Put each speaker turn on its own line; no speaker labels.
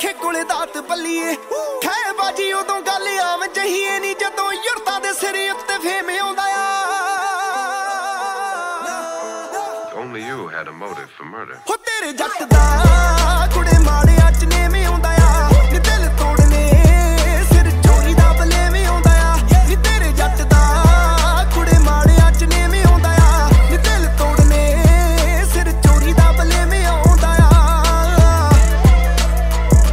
ਰੱਖੇ ਕੋਲੇ ਦਾਤ ਬੱਲੀਏ ਖੈ ਬਾਜੀ ਉਦੋਂ ਗੱਲ ਆਮ ਜਹੀਏ ਨੀ ਜਦੋਂ ਯੁਰਤਾਂ ਦੇ ਸਿਰ ਉੱਤੇ ਫੇਮ ਆਉਂਦਾ ਆ
Only you had a motive for murder.
ਹੋ ਤੇਰੇ ਜੱਟ ਦਾ ਕੁੜੇ ਮਾੜਿਆਂ ਚ ਨੇਵੇਂ